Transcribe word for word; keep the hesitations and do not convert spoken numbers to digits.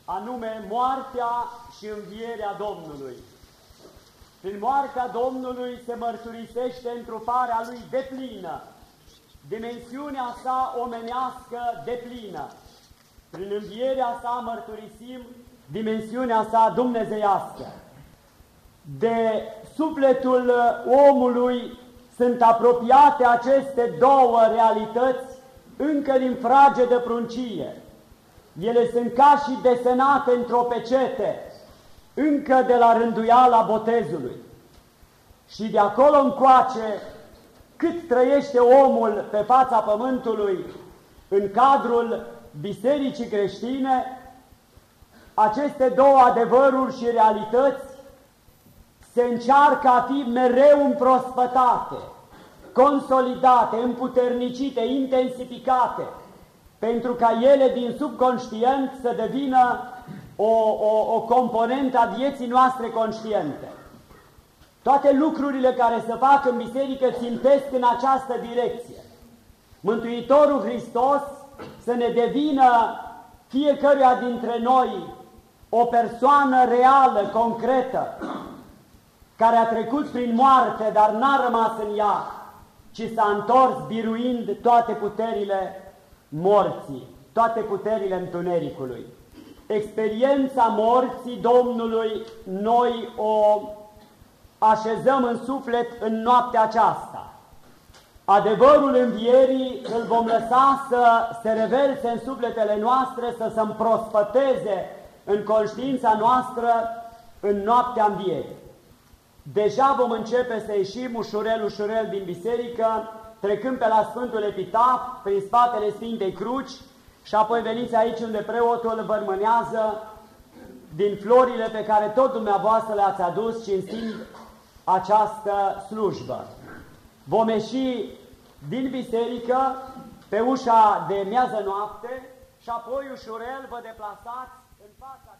anume moartea și învierea Domnului. Prin moartea Domnului se mărturisește întruparea Lui deplină, dimensiunea sa omenească deplină. Prin învierea sa mărturisim dimensiunea sa dumnezeiască. De sufletul omului sunt apropiate aceste două realități încă din fragedă pruncie. Ele sunt ca și desenate într-o pecete, încă de la rânduiala botezului. Și de acolo încoace, cât trăiește omul pe fața pământului în cadrul bisericii creștine, aceste două adevăruri și realități se încearcă a fi mereu împrospătate, consolidate, împuternicite, intensificate, pentru ca ele din subconștient să devină o, o, o componentă a vieții noastre conștiente. Toate lucrurile care se fac în biserică țintesc în această direcție. Mântuitorul Hristos să ne devină fiecăruia dintre noi o persoană reală, concretă, care a trecut prin moarte, dar n-a rămas în ea, ci s-a întors biruind toate puterile morții, toate puterile întunericului. Experiența morții Domnului noi o așezăm în suflet în noaptea aceasta. Adevărul învierii îl vom lăsa să se reverse în sufletele noastre, să se împrospăteze în conștiința noastră în noaptea învierii. Deja vom începe să ieșim ușurel, ușurel din biserică, trecând pe la Sfântul Epitaf, prin spatele Sfintei Cruci, și apoi veniți aici unde preotul vărmânează din florile pe care tot dumneavoastră le-ați adus cinstind această slujbă. Vom ieși din biserică pe ușa de miază noapte și apoi ușurel vă deplasați în fața